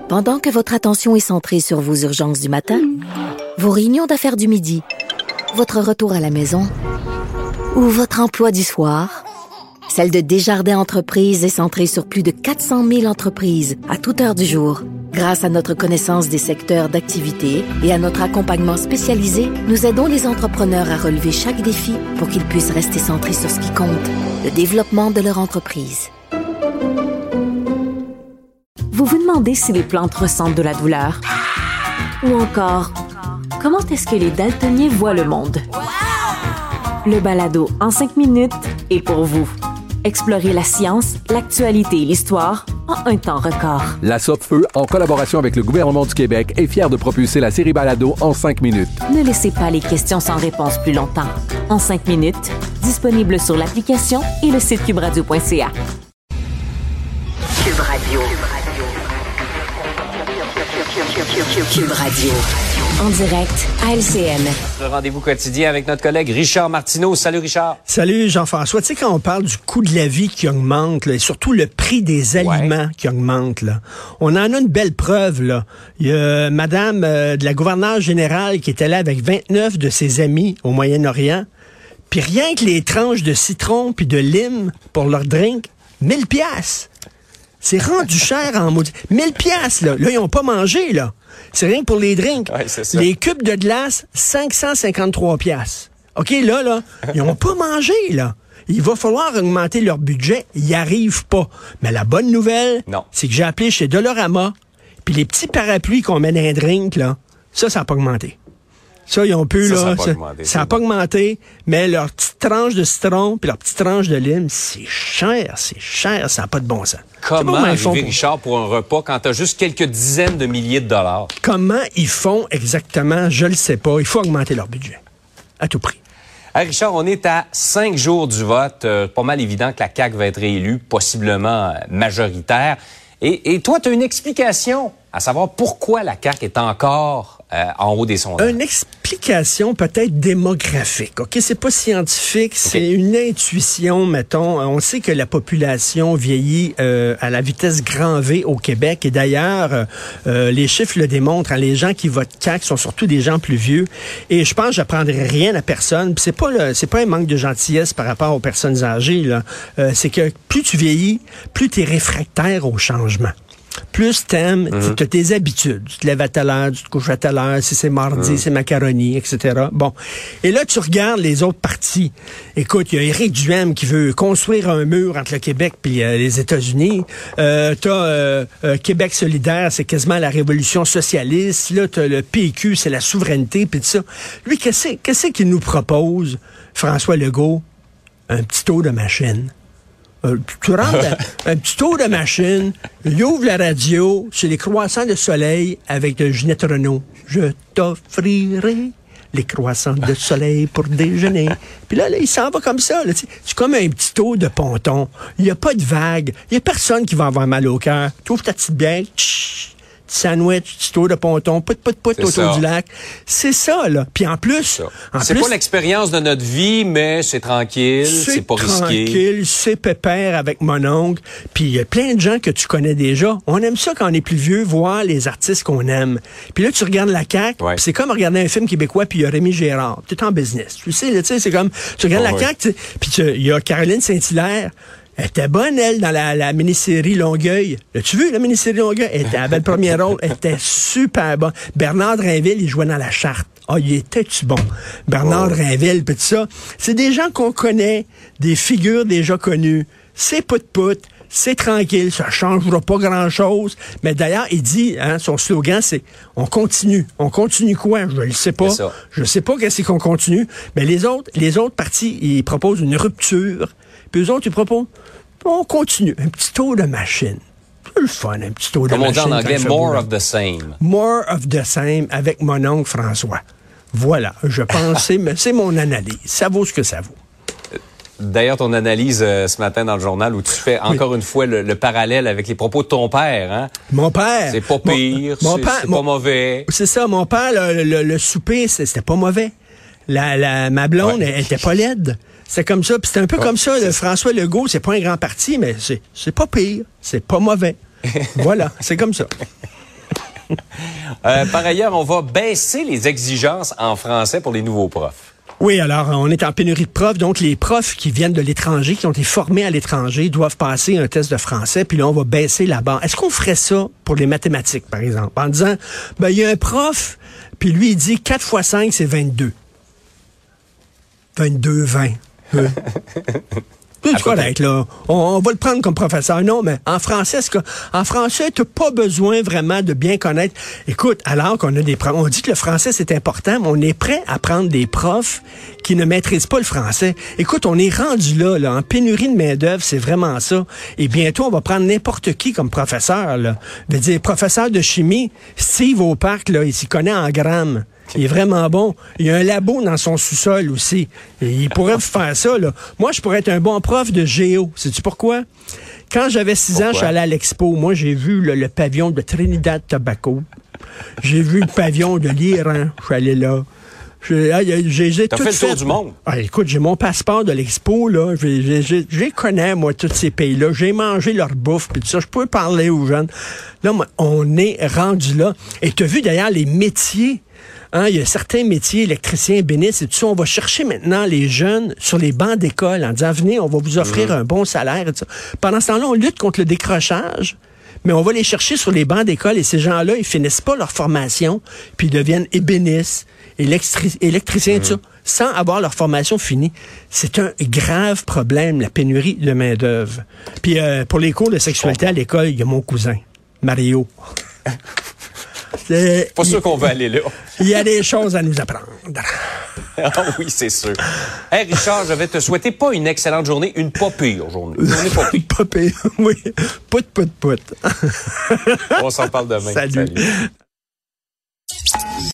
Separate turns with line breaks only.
Pendant que votre attention est centrée sur vos urgences du matin, vos réunions d'affaires du midi, votre retour à la maison ou votre emploi du soir, celle de Desjardins Entreprises est centrée sur plus de 400 000 entreprises à toute heure du jour. Grâce à notre connaissance des secteurs d'activité et à notre accompagnement spécialisé, nous aidons les entrepreneurs à relever chaque défi pour qu'ils puissent rester centrés sur ce qui compte, le développement de leur entreprise.
Vous vous demandez si les plantes ressentent de la douleur? Ou encore, comment est-ce que les daltoniens voient le monde? Le balado en 5 minutes est pour vous. Explorez la science, l'actualité et l'histoire en un temps record.
La Sopfeu, en collaboration avec le gouvernement du Québec, est fière de propulser la série Balado en 5 minutes.
Ne laissez pas les questions sans réponse plus longtemps. En 5 minutes, disponible sur l'application et le site cubradio.ca.
Cube Radio. Cube Radio.
En direct à LCN.
Le rendez-vous quotidien avec notre collègue Richard Martineau. Salut Richard.
Salut Jean-François. Tu sais, quand on parle du coût de la vie qui augmente, là, et surtout le prix des aliments qui augmente, là, on en a une belle preuve. Là. Il y a madame de la gouverneure générale qui était là avec 29 de ses amis au Moyen-Orient. Puis rien que les tranches de citron puis de lime pour leur drink, 1000 piastres. C'est rendu cher en maudit. 1000 piastres, là. Là, ils n'ont pas mangé, là. C'est rien que pour les drinks.
Ouais, c'est ça.
Les cubes de glace, 553 piastres. OK, là, ils n'ont pas mangé, là. Il va falloir augmenter leur budget. Ils n'y arrivent pas. Mais la bonne nouvelle, c'est que j'ai appelé chez Dollarama, puis les petits parapluies qu'on met dans les drinks, là, ça n'a pas augmenté. Ça, ils ont pu, là. Ça n'a pas augmenté, mais leur petite tranche de citron puis leur petite tranche de lime, c'est cher, ça n'a pas de bon sens.
Comment arriver, Richard, pour un repas quand tu as juste quelques dizaines de milliers de dollars?
Comment ils font exactement? Je le sais pas. Il faut augmenter leur budget. À tout prix.
Hey Richard, on est à 5 jours du vote. Pas mal évident que la CAQ va être réélue, possiblement majoritaire. Et toi, tu as une explication à savoir pourquoi la CAQ est encore en haut des sondages.
Une explication peut-être démographique. OK, c'est pas scientifique, c'est une intuition, mettons. On sait que la population vieillit à la vitesse grand V au Québec. Et d'ailleurs, les chiffres le démontrent. Hein, les gens qui votent CAQ sont surtout des gens plus vieux. Et je pense que j'apprendrai rien à personne. Puis c'est pas un manque de gentillesse par rapport aux personnes âgées. Là. C'est que plus tu vieillis, plus tu es réfractaire au changement. Plus t'aimes, tu as tes habitudes. Tu te lèves à telle heure, tu te couches à telle heure, si c'est mardi, c'est macaroni, etc. Bon. Et là, tu regardes les autres partis. Écoute, il y a Éric Duhaime qui veut construire un mur entre le Québec et les États-Unis. T'as Québec solidaire, c'est quasiment la révolution socialiste. Là, t'as le PQ, c'est la souveraineté, puis tout ça. Lui, qu'est-ce qu'il nous propose, François Legault? Un petit tour de machine. Tu rentres un petit tour de machine, il ouvre la radio, c'est les croissants de soleil avec Ginette Renault. Je t'offrirai les croissants de soleil pour déjeuner. Puis là, il s'en va comme ça. Là, c'est comme un petit tour de ponton. Il n'y a pas de vague. Il n'y a personne qui va avoir mal au cœur. Tu ouvres ta petite bière, sandwich, petit tour de ponton, put autour du lac. C'est ça, là. Puis en plus...
C'est pas l'expérience de notre vie, mais c'est tranquille, c'est pas risqué.
C'est tranquille, c'est pépère avec mon oncle. Puis il y a plein de gens que tu connais déjà. On aime ça quand on est plus vieux, voir les artistes qu'on aime. Puis là, tu regardes la CAQ, puis c'est comme regarder un film québécois, puis il y a Rémi Gérard. Tu es en business. Tu sais, là, c'est comme... Tu regardes la CAQ, puis il y a Caroline Saint-Hilaire. Elle était bonne, elle, dans la mini-série Longueuil. L'as-tu vu, la mini-série Longueuil? Elle avait le premier rôle. Elle était super bonne. Bernard Drinville, il jouait dans La Charte. Ah, il était-tu bon? Bernard Drinville, pis tout ça. C'est des gens qu'on connaît, des figures déjà connues. C'est pout-pout. C'est tranquille, ça changera pas grand-chose. Mais d'ailleurs, il dit, son slogan, c'est « On continue ». On continue quoi? Je le sais pas. Je sais pas qu'est-ce qu'on continue. Mais les autres partis, ils proposent une rupture. Puis eux autres, ils proposent « On continue ». Un petit tour de machine. C'est le fun, un petit tour de machine.
Comme on dit en anglais, « more of the same ».
More of the same avec mon oncle François. Voilà, je pense, c'est mon analyse. Ça vaut ce que ça vaut.
D'ailleurs, ton analyse ce matin dans le journal où tu fais encore une fois le parallèle avec les propos de ton père. Hein?
Mon père.
C'est pas pire, c'est pas mauvais.
C'est ça, mon père, le souper, c'était pas mauvais. Ma blonde, elle était pas laide. C'est comme ça. Puis c'était un peu comme ça. François Legault, c'est pas un grand parti, mais c'est pas pire. C'est pas mauvais. Voilà, c'est comme ça.
Par ailleurs, on va baisser les exigences en français pour les nouveaux profs.
Oui, alors, on est en pénurie de profs, donc les profs qui viennent de l'étranger, qui ont été formés à l'étranger, doivent passer un test de français, puis là, on va baisser la barre. Est-ce qu'on ferait ça pour les mathématiques, par exemple, en disant, il y a un prof, puis lui, il dit 4 fois 5, c'est 22. 22, 20. C'est correct, là. On va le prendre comme professeur. Non, mais en français, t'as pas besoin vraiment de bien connaître. Écoute, alors qu'on a des profs, on dit que le français, c'est important, mais on est prêt à prendre des profs qui ne maîtrisent pas le français. Écoute, on est rendu là, en pénurie de main-d'œuvre, c'est vraiment ça. Et bientôt, on va prendre n'importe qui comme professeur, là. Je veux dire, professeur de chimie, Steve au parc, là, il s'y connaît en grammes. Il est vraiment bon. Il y a un labo dans son sous-sol aussi. Et il pourrait faire ça, là. Moi, je pourrais être un bon prof de géo. Sais-tu pourquoi? Quand j'avais 6 ans, je suis allé à l'Expo. Moi, j'ai vu le pavillon de Trinidad-Tobago. J'ai vu le pavillon de l'Iran. Je suis allé là.
T'as fait le tour du monde.
Écoute, j'ai mon passeport de l'Expo, là. Je connais, moi, tous ces pays-là. J'ai mangé leur bouffe, puis tout ça. Je peux parler aux jeunes. Là, on est rendu là. Et tu as vu, d'ailleurs, les métiers. Il y a certains métiers, électriciens, ébénistes et tout ça. On va chercher maintenant les jeunes sur les bancs d'école en disant, venez, on va vous offrir un bon salaire et tout ça. Pendant ce temps-là, on lutte contre le décrochage, mais on va les chercher sur les bancs d'école et ces gens-là, ils finissent pas leur formation, puis ils deviennent ébénistes, électriciens et tout ça, sans avoir leur formation finie. C'est un grave problème, la pénurie de main-d'œuvre. Puis pour les cours de sexualité à l'école, il y a mon cousin, Mario.
Pas sûr qu'on veut aller là.
Il y a des choses à nous apprendre.
Ah oui, c'est sûr. Hey Richard, je vais te souhaiter pas une excellente journée, une pas pire journée.
Pas pire, oui. Pout.
On s'en parle demain.
Salut.